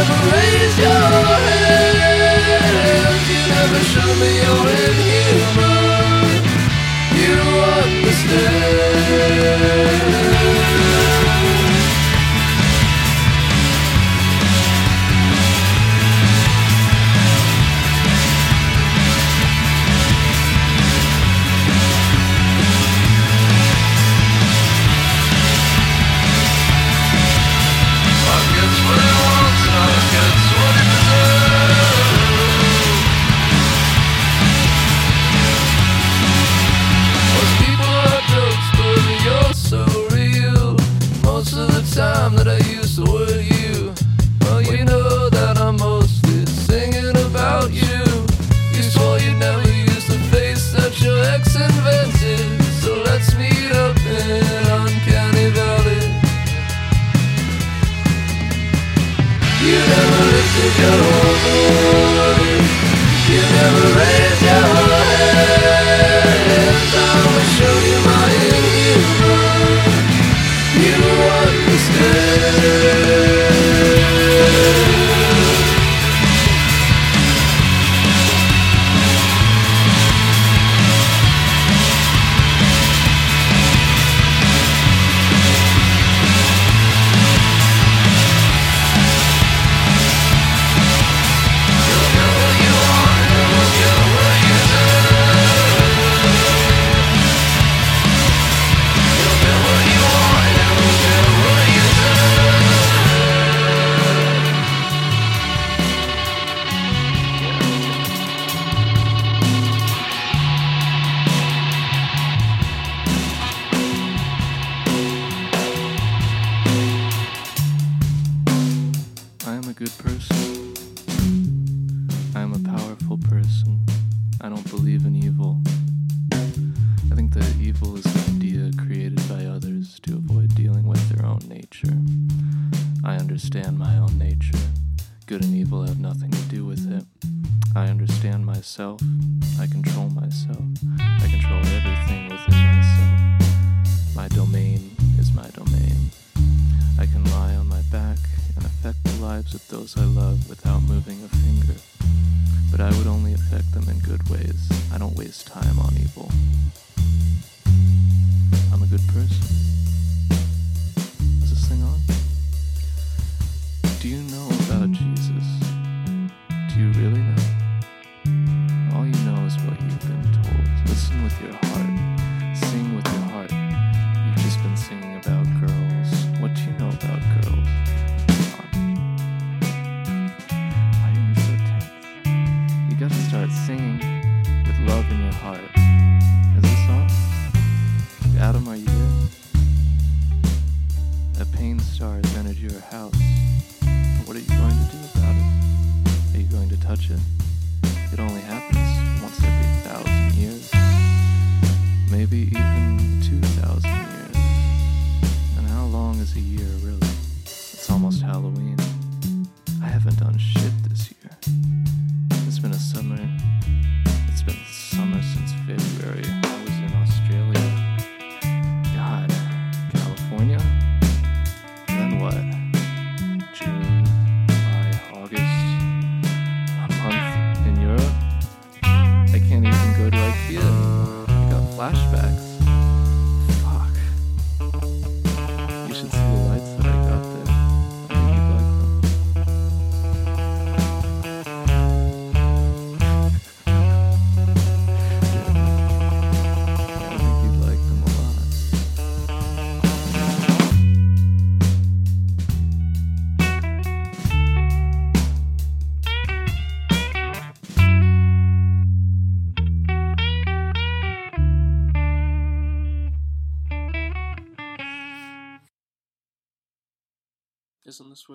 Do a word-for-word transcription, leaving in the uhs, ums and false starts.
never raise your hands, you never show me you're inhuman. You understand. Time that I use the word you, well, you know that I'm mostly singing about you. You swore you'd never use the face that your ex invented, so let's meet up in Uncanny Valley. You never lifted your voice, you never raised your hands. I will show you my inhuman. You understand. I am a good person. I am a powerful person. I don't believe in evil. I think that evil is an idea created by others to avoid dealing with their own nature. I understand my own nature. Good and evil have nothing to do with it. I understand myself. I control myself. I control everything within myself. My domain is my domain. I can lie on my back and affect the lives of those I love without moving a finger. But I would only affect them in good ways. I don't waste time on evil. I'm a good person. Is this thing on? Do you know about Jesus? Do you really know? All you know is what you've been told. Listen with your heart. Sing with your heart. You've just been singing about girls. What do you know about girls? Why are you so tense? You gotta start singing with love in your heart. Is this on? Adam, are you there? A pain star has entered your house. What are you going to do about it? Are you going to touch it? It only happens once every thousand years. Maybe even two thousand years. And how long is a year, really? It's almost Halloween. I haven't done shit this year. It's been a summer. It's been summer since February. I was in Australia. God, California? Then what? June, July, August. A month in Europe? I can't even go to IKEA. I got flashbacks. Fuck. You should see the lights that I got there. I think you'd like them. Yeah. I think you'd like them a lot. Isn't this where